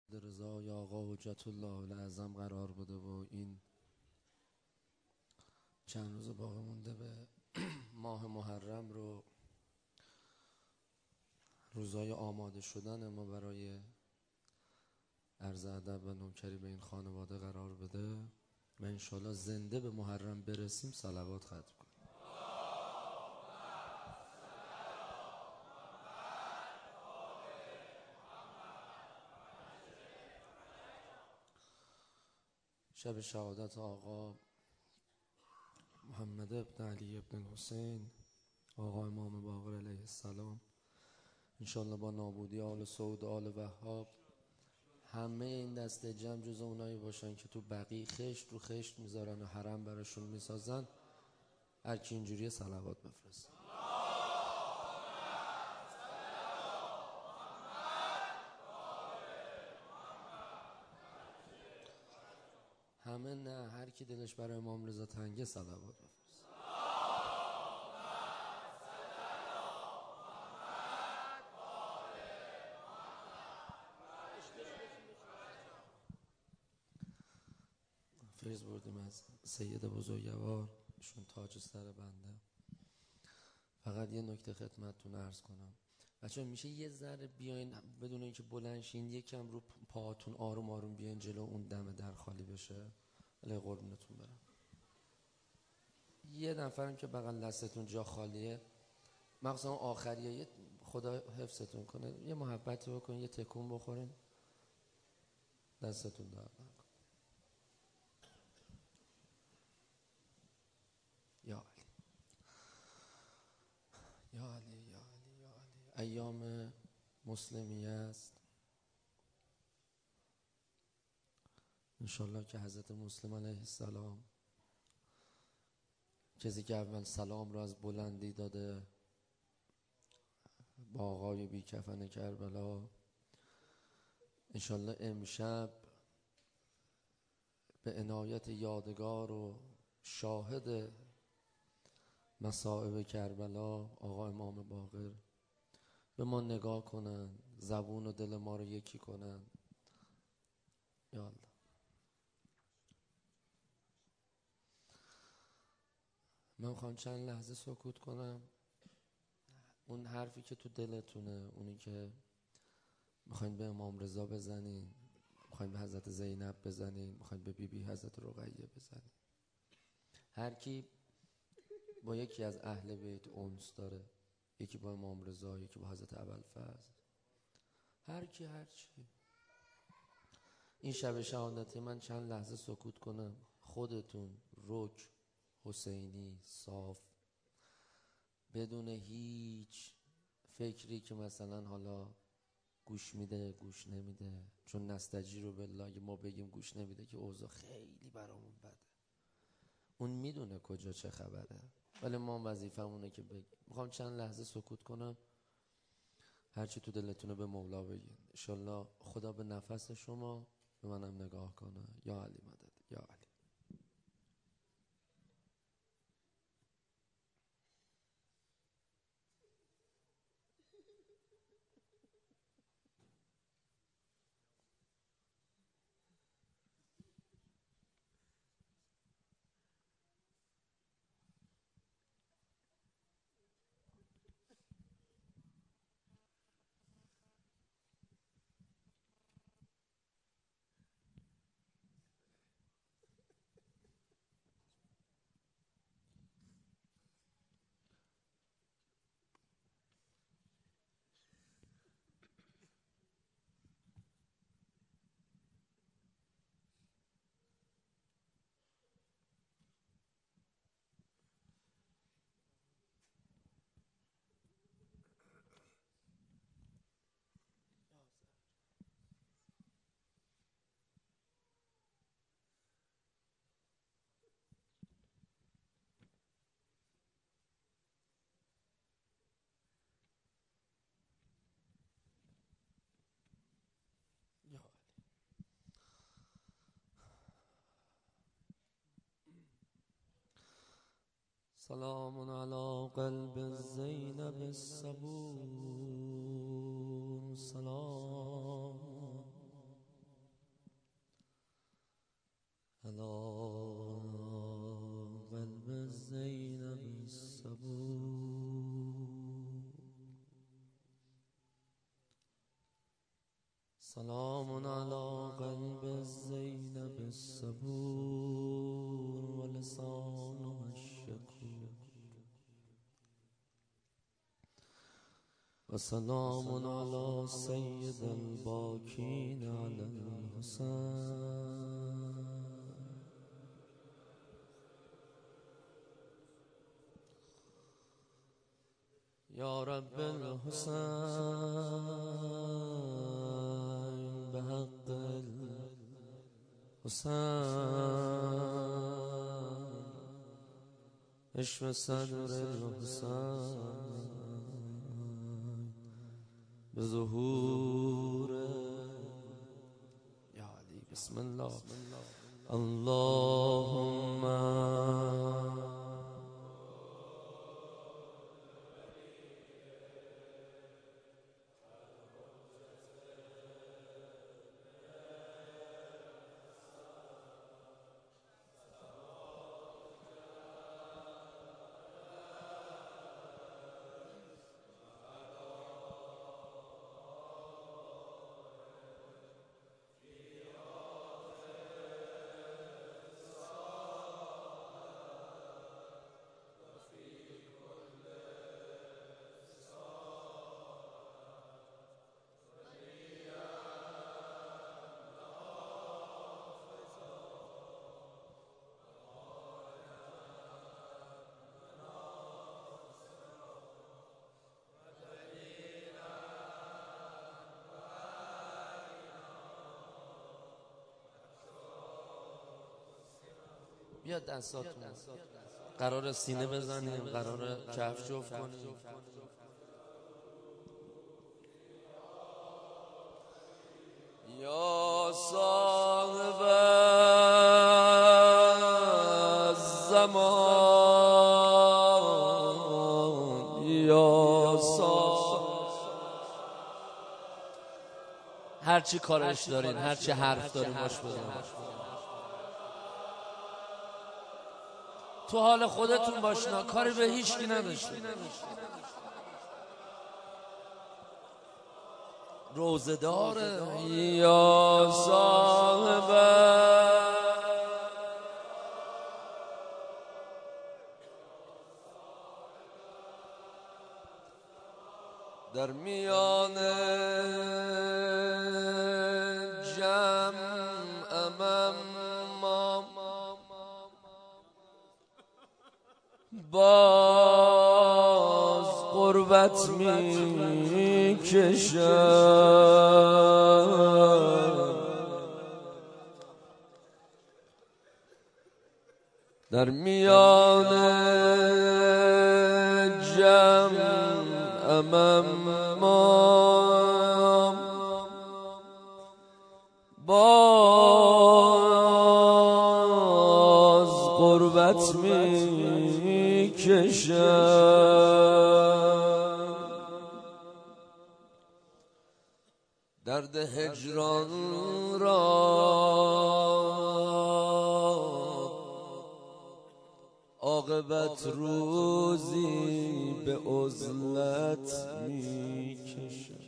رضای آقا حجت الله الاعظم قرار بوده و این چند روز باقی مونده به ماه محرم رو روزای آماده شدن ما برای عرض ادب و نوکری به این خانواده قرار بده و انشالله زنده به محرم برسیم صلوات ختم کنیم. شب شهادت آقا محمد ابن علی ابن حسین آقا امام باقر علیه السلام، انشالله با نابودی آل سعود آل وهاب همه این دست جمع جز اونایی باشن که تو بقیع خشت رو خشت میذارن و حرم براشون میسازن. هر کی اینجوریه صلوات بفرست. همه نه، هر کی دلش برای امام رضا تنگه صلوات بفرست. فیض بردیم از سید بزرگوار، ایشون تاج سر بنده. فقط یه نکته خدمتتون عرض کنم بچه، میشه یه ذره بیاین بدون اینکه بلند شین یکم رو پاهاتون آروم آروم بیاین جلو، اون دم در خالی بشه. ولی قربونتون برم. یه نفرم که بغل دستتون جا خالیه، مخصوصا آخریه، یه خدا حفظتون کنه، یه محبتی بکنین، یه تکون بخورین، دستتون درد نکنه. یا علی یا علی یا علی یا علی. ایام مسلمی است انشالله که حضرت مسلم علیه السلام، کسی که اول سلام رو از بلندی داده با آقای بی کفن کربلا، انشالله امشب به عنایت یادگار و شاهد مصائب کربلا آقا امام باقر به ما نگاه کنن، زبون و دل ما رو یکی کنن. یا الله. من خواهم چند لحظه سکوت کنم. اون حرفی که تو دلتونه، اونی که میخواین به امام رضا بزنین، میخواین به حضرت زینب بزنین، میخواین به بیبی حضرت رقیه بزنین، هر کی با یکی از اهل بیت انس داره، یکی با امام رضا، یکی با حضرت ابوالفضل، هر کی هر چی. این شب شهادتی من چند لحظه سکوت کنم، خودتون رک حسینی صاف، بدون هیچ فکری که مثلا حالا گوش میده گوش نمیده، چون نستجیر رو بالله اگه ما بگیم گوش نمیده که اوضاع خیلی برامون بده، اون میدونه کجا چه خبره، ولی ما وظیفمونه که بگیم. میخوام چند لحظه سکوت کنم، هرچی تو دلتونه به مولا بگین، انشالله خدا به نفس شما به منم نگاه کنه. یا علی مدد یا علی. یا علی. سلام علی قلب زینب الصبور، سلام سلام على قلب زینب الصبور و لسانها الشکور و سلام على سید الباکین علی الحسین یا رب الحسین بحق الحسین اشف صدر الحسین بظهور یا علی بسم الله اللهم بیا دستاتون قرار سینه بزنیم، قرار کف جفت کنیم. یا صاحب الزمان یا صاحب هرچی کارش دارین، هرچی حرف دارین باش بزنیم. تو حال خودتون باشنا، کاری به هیچ کی نداشتین. روزه داره یا صاحب در میان جمع باز غربت می کشم در میان جمع باز غربت می کشم درد هجران را عاقبت روزی به عزلت می کشم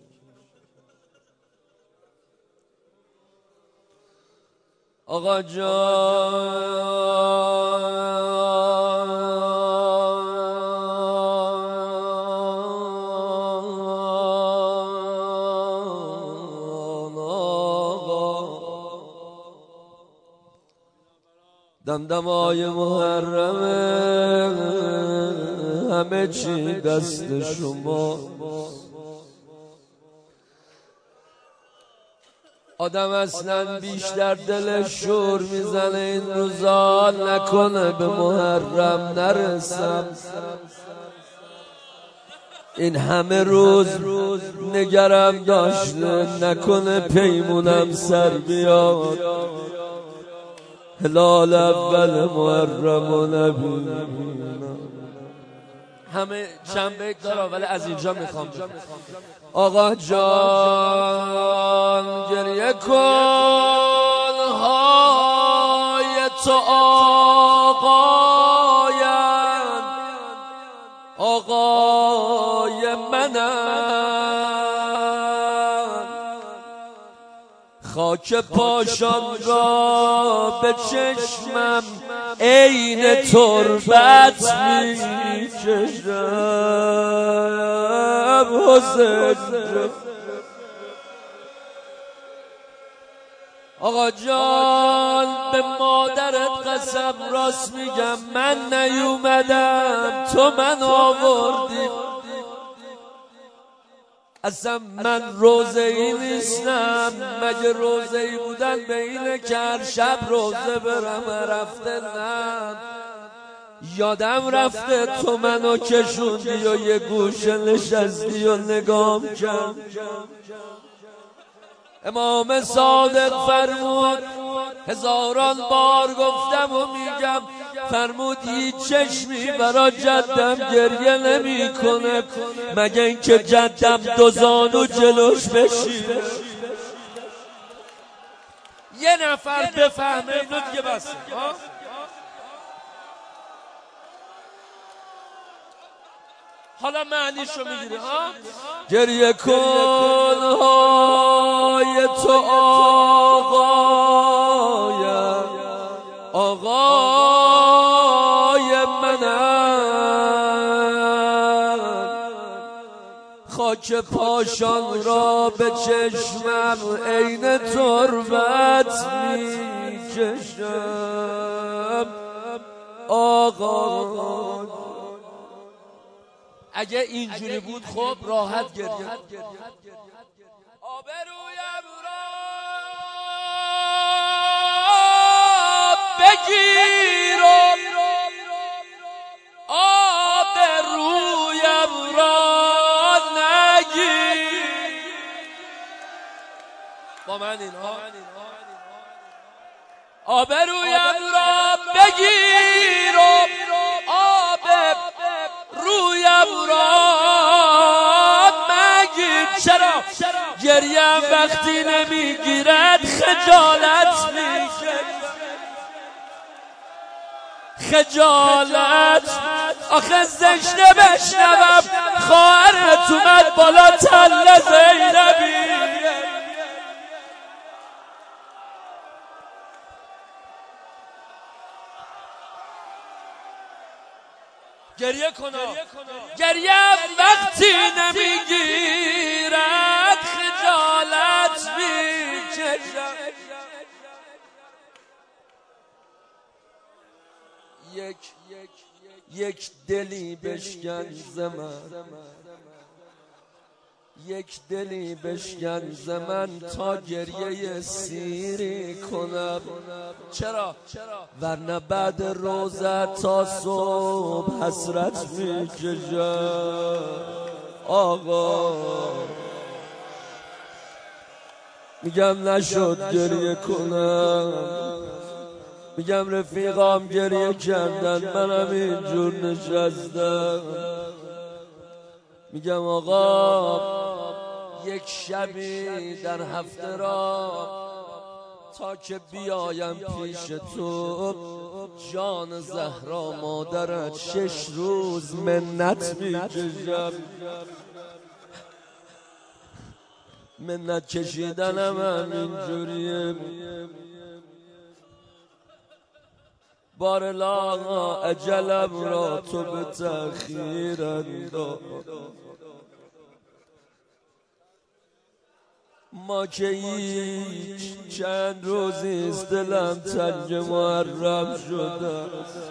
آقا دمدمای محرمه همه چی دست شما آدم اصلا بیشتر دلش شور میزنه این روزا نکنه به محرم نرسم این همه روز نگرم داشته نکنه پیمونم سر بیاد هلال اول محرم و نبینم همه چند بیت داره ولی از اینجا میخوام آقا جان گریه کن های تو آقایم آقای منم خاک پاشان را به چشمم عین تربت می کشم حسین. آقا جان به مادرت قسم راست میگم من نیومدم تو من آوردی. اصلا من روزه‌ای نیستم، مگه روزه‌ای بودن به اینه که هر شب روزه برم؟ رفته نه، یادم رفته تو منو کشوندی و یه گوشه نشستی و نگام کرد. امام صادق فرمود، هزاران بار گفتم و میگم، فرمود هیچ چشمی برا جدم گریه نمی کنه مگه اینکه جدم دو زانو جلوش بشینه. یه نفر بفهمه اینو دیگه بسه. حالا معنیشو میگیره. گریه کن های تو آقای منم، خاک پاشان را به چشمم عین تربت میکشم. آقا اگه اینجوری بود خب راحت گریه آبرویم را بگیر، آبرویم را نگیر. با من اینها آبرویم را بگیر، رویم را مگیر. چرا گریم وقتی نمیگیرد خجالت میکشم، خجالت. آخه زشته بشنوم خواهرت اومد بالا تله زینبی. گریه کنا، گریه وقتی نمیگیرد خجالت میکشم. یک دلی بشکن زمن، یک دلی بشکن زمن تا گریه سیری کنم. چرا؟ ورنه بعد روزه تا صبح حسرت میکشم. آقا میگم نشد گریه کنم، میگم رفیقام گریه کردن منم اینجور نشستم. میگم آقا یک شبی در هفته را تا که بیایم پیش تو، جان زهرا مادرت 6 روز منت میکشم. منت کشیدنم هم اینجوریه. بارلا اجلم را تو به تأخیر انداز، ما که هیچ چند روزیست دلم تنگ محرم شده.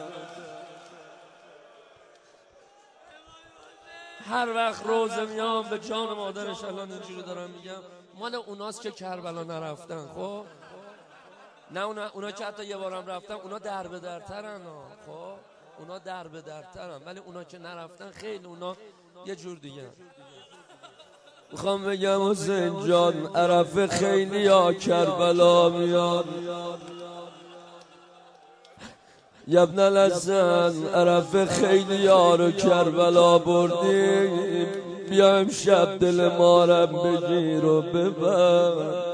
هر وقت روزه میام به جان مادرش الان اینجوری دارم میگم مال اوناست که کربلا نرفتن. خب نه اونا که حتی یه بارم رفتن اونا در به درترن. خب اونا در به درترن، ولی اونا که نرفتن خیلی اونا یه جور دیگه. میخوام بگم حسین جان عرفه خیلی ها کربلا میاد. ابن الحسن عرفه خیلی ها رو کربلا بردیم، بیا امشب دل مارم بگیر و ببر.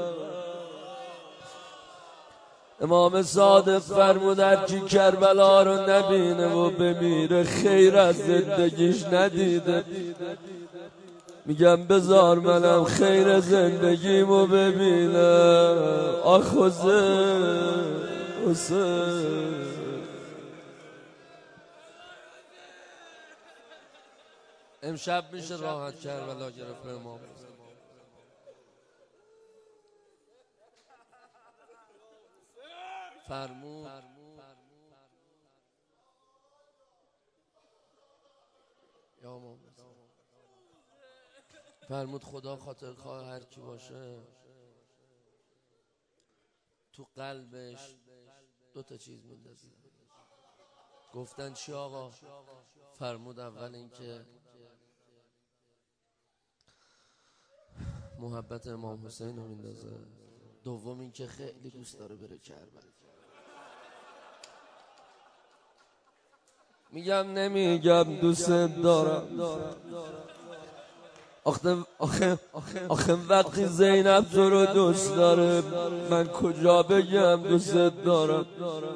امام صادق فرمود هر کی کربلا رو نبینه و بمیره خیر از زندگیش ندیده. میگم بذار منم خیر زندگیمو ببینم. آخ حسین حسین امشب میشه راحت کربلا گرفت به امام. فرمود یا امام، فرمود خدا خاطر خواه هر کی باشه تو قلبش دو تا چیز میندازه. گفتن چی آقا؟ فرمود اول اینکه محبت امام حسین رو میندازه، دوم اینکه خیلی دوست داره بره کربلا. میگم نمیگم دوست دارم، آخه وقتی زینب تو رو دوست داره من کجا بگم دوست دارم؟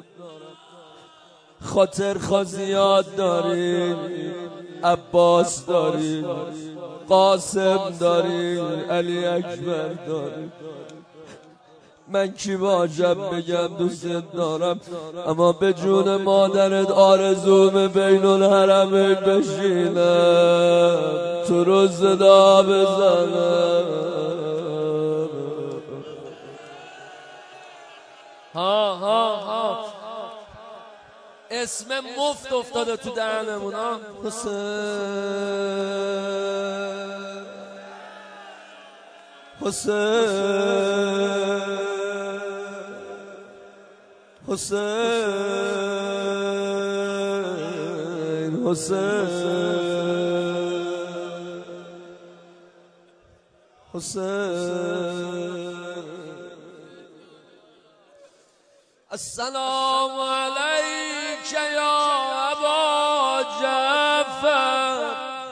خاطر زیاد دارین، عباس دارین، قاسم دارین، علی اکبر دارین، من کی واجب بگم دوست دارم؟ اما به جون مادرت آرزوم بین الحرمین بشینم تو رو صدا بزنم. ها اسم مفت افتاده تو دهنمون. حسین حسین السلام علیک یا ابا جعفر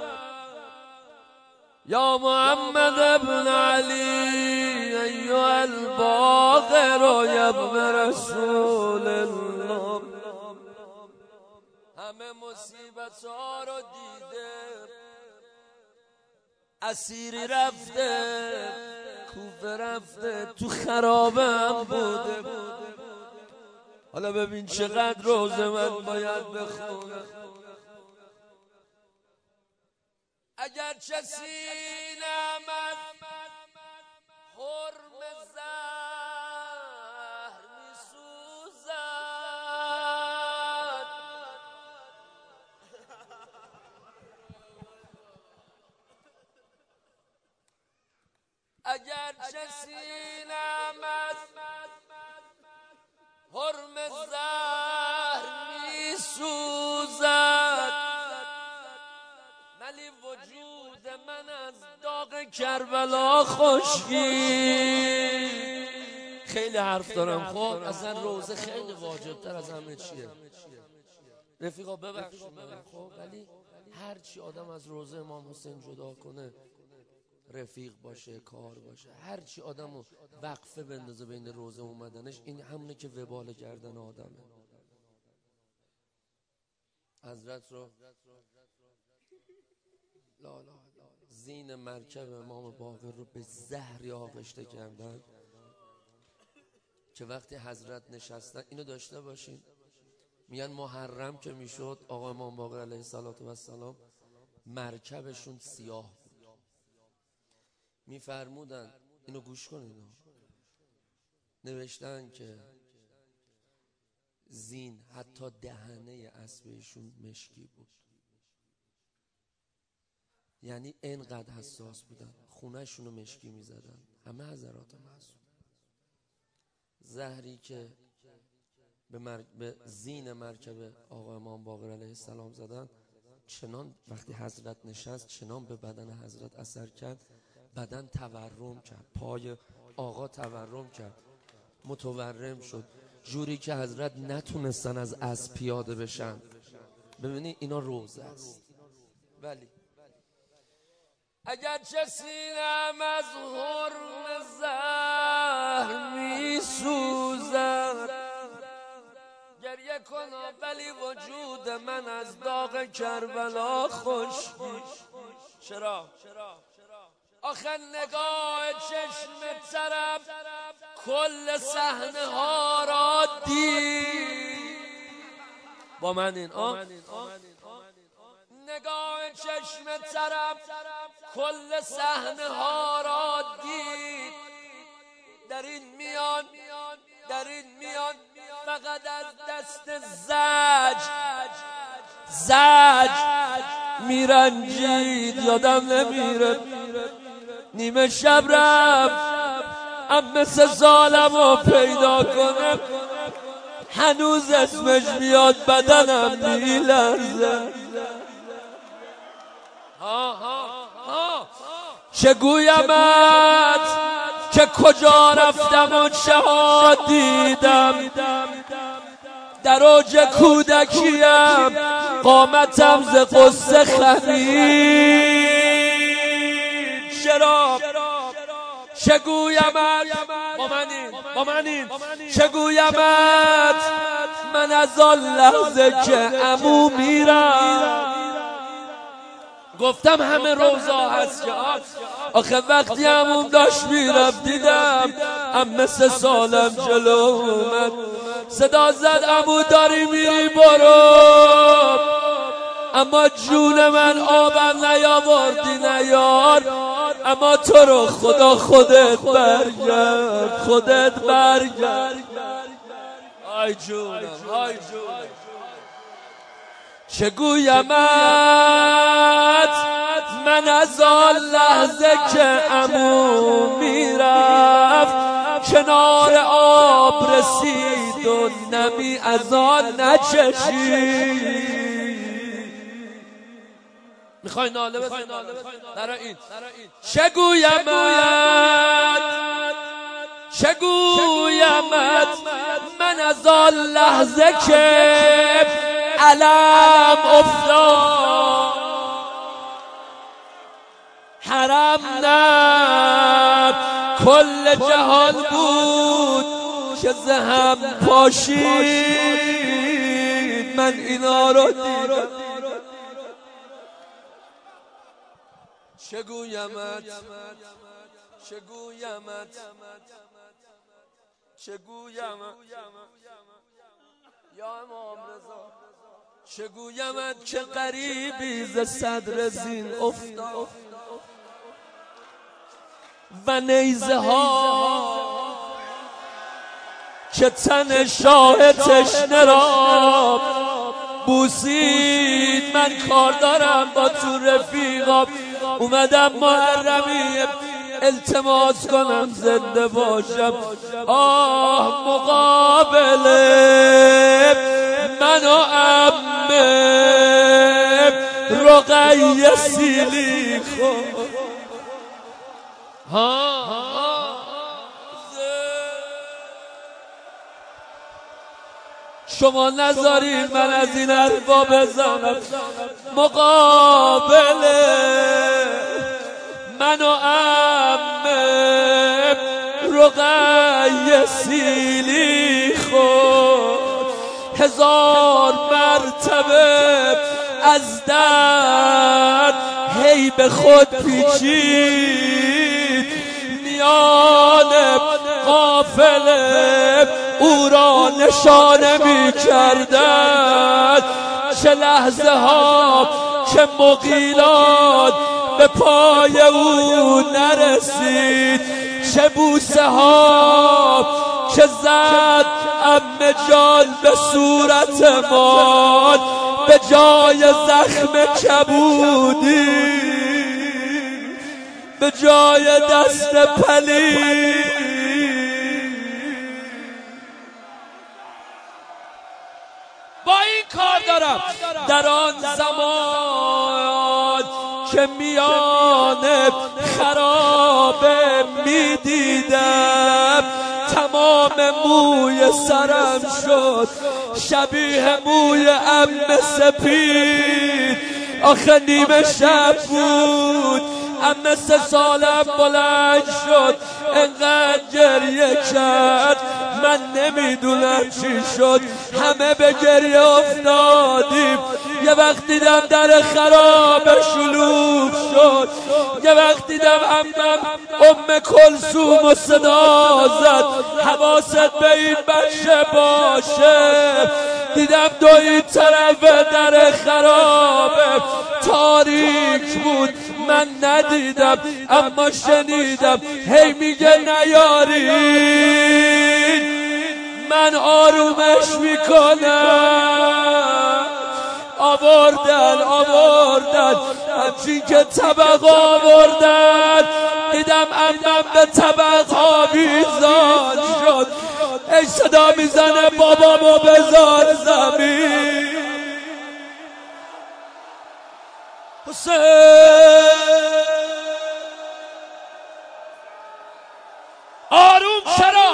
یا محمد ابن علی ایها الباقر یا ابن رسول الله. همه مصیبت ها رو دیده، اسیری رفته، کوفه رفته، تو خرابه هم بوده. حالا ببین چقدر روزه من باید بخونم. اگر چسی نمد حرم زهر می سوزد، اگر چسی نمد حرم زهر می سوزد، ولی وجود من از داغ کربلا خشکی. خیلی حرف دارم. خب اصلا روزه خیلی واجبتر از همه چیه رفیقا، ببخشید. خب ولی هر چی آدم از روزه امام حسین جدا کنه، رفیق باشه، کار باشه، هر چی آدمو وقفه بندازه بین روزه اومدنش، این همونه که وبال گردن آدمه. حضرت رو زین مرکب امام باقر رو به زهری آغشته کردن که وقتی حضرت نشستن، اینو داشته باشین، میگن محرم که میشد آقا امام باقر علیه السلام مرکبشون سیاه بود. میفرمودن، اینو گوش کنین، نوشتن که زین حتی دهنه اسبشون مشکی بود. یعنی اینقدر حساس بودن، خونه‌شون رو مشکی میزدن. همه حضرات معصوم. زهری که به زین مرکب آقا امام باقر علیه السلام زدن، چنان وقتی حضرت نشست چنان به بدن حضرت اثر کرد، بدن تورم کرد، پای آقا تورم کرد، متورم شد، جوری که حضرت نتونستن از اسب پیاده بشن. ببینید اینا روزه است. ولی اگر چه سینم از حرم زهر می سوزد، گریه کنم ولی وجود من از داغ کربلا خشکی. چرا؟ آخه نگاه چشم طرف کل صحنه ها را دید. با من این نگاه چشم طرف کل صحنه ها را دید. در این میان فقط از دست زج میرنجید. یادم نمیره نیمه شب رفت ام 3 سالمو پیدا کنم، هنوز اسمش میاد بدنم میلرزه. چگویمت که کجا رفتم و چه ها دیدم. در اوج کودکیم قامتم ز قصه خمید. چرا چگویمت با من این چگویمت من از آن لحظه که عمو میرم. گفتم همه روزا هست که آخه وقتی عموم داشت میرفت دیدم ام 3 سالم جلو اومد، صدا زد عمو داری میری برو. اما جون من آبم نیاوردی نیار، اما تو رو خدا خودت برگرد. آی جونم آی جونم. چگویمت من از آن لحظه که عمو میرفت کنار آب رسید و نمی از آن نچشید. میخوای ناله بزن؟ نرا این چگویمت من از آن لحظه که علم افتاد حرم نه کل جهان بود که زهم پاشید. من اینا رو دیدم. چگویمت یا امام رضا چگویمت که قریبی ز صدر زین افتاد و نیزه ها که تن شاه تشنه را بوسید. من کار دارم با تو رفیقا اومدم محرمی التماس کنم زنده باشم. مقابله من و عمه رقیه سیلی خود شما نذارین من از این حرفا بزنم. مقابله من و عمه رقیه سیلی خود 1000 مرتبه از درد هی به خود پیچید. میان قافله او را نشانه می کردند. چه لحظه ها که مغیلات به پای او نرسید، چه بوسه ها که زد عمه جان به صورتمان به جای زخم کبودی، به جای دست پلید. با این کار دارم در آن زمان که میان خرابه میدیدم تمام موی سرم شد شبیه موی عمه سپید. آخه نیمه شب بود، عمه 3 سالم بلند شد انقدر گریه کرد. من من نمیدونم چی شد، همه به گریه افتادیم. یه وقت دیدم در خراب شلوغ شد، یه وقت دیدم عمم ام کلثوم و صدا زد حواست به این بچه باشه. دیدم دو این طرف در خرابه تاریک بود، من ندیدم اما شنیدم هی میگه نیارین. من آرومش میکنم. آوردن همچین که طبق آوردن، دیدم عمم به طبق آویزان شد. ای صدا میزنه بابامو بذار زمین. حسین آروم چرا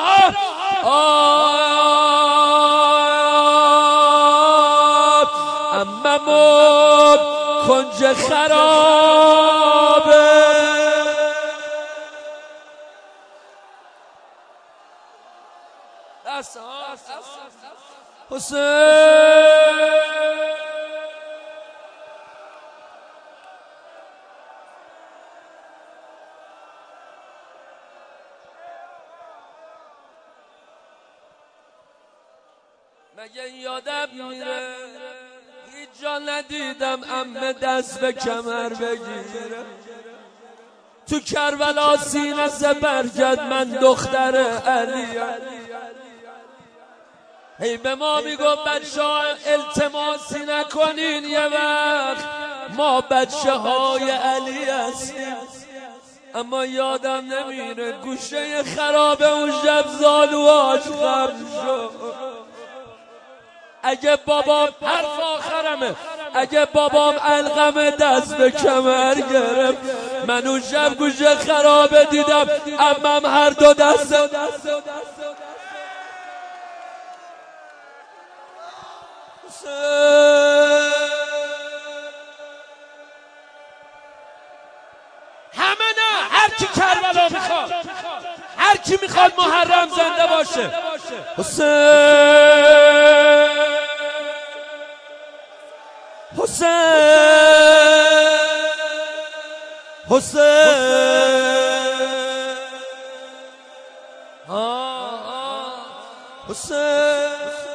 عممو کنج خرابه. حسین مگه یادم میره هیچ جا ندیدم عمه دست به کمر بگیره. تو کربلا سینه سپر کرد من دختر علیم. هی به ما میگفت بچه ها التماسی نکنین، یه وقت ما بچه های علی هستیم. اما یادم نمیره گوشه خراب اون شب زالوهاش خم شد. اگه بابام حرف آخرمه، اگه بابام علقم دست به کمر گرفت، من اون شب گوشه خرابه دیدم عمم هر دو دست همه نه، هر کی کربلا میخواد، هر کی میخواد محرم زنده باشه. حسین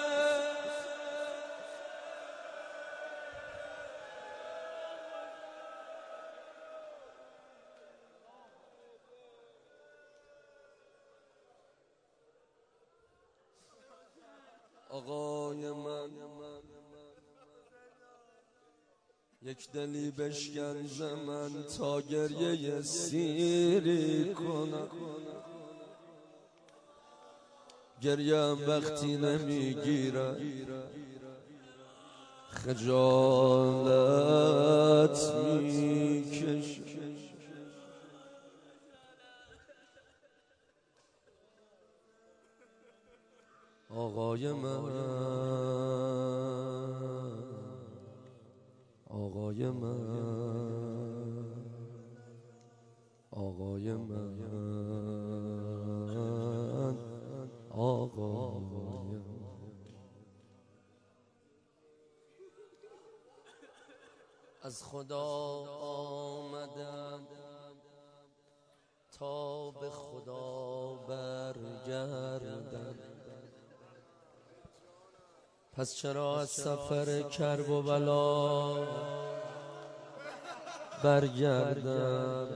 آقای من یک دلی بشکن ز من تا گریه سیری کنم. گریم وقتی نمیگیرد خجالت میکشم. آقای من آقای من آقای من آقای من. از خدا آمدم تا به خدا برگردم. پس چرا از سفر کرب و بلا برگردم؟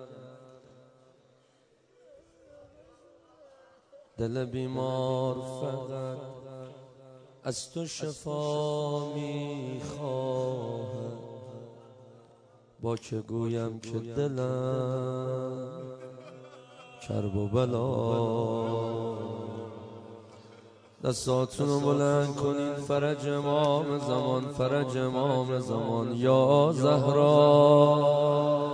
دل بیمار فقط از تو شفا میخواهد. با که گویم که دلم کرب و بلا. دستاتون رو بلند کنین، فرج امام زمان، فرج امام زمان یا زهرا.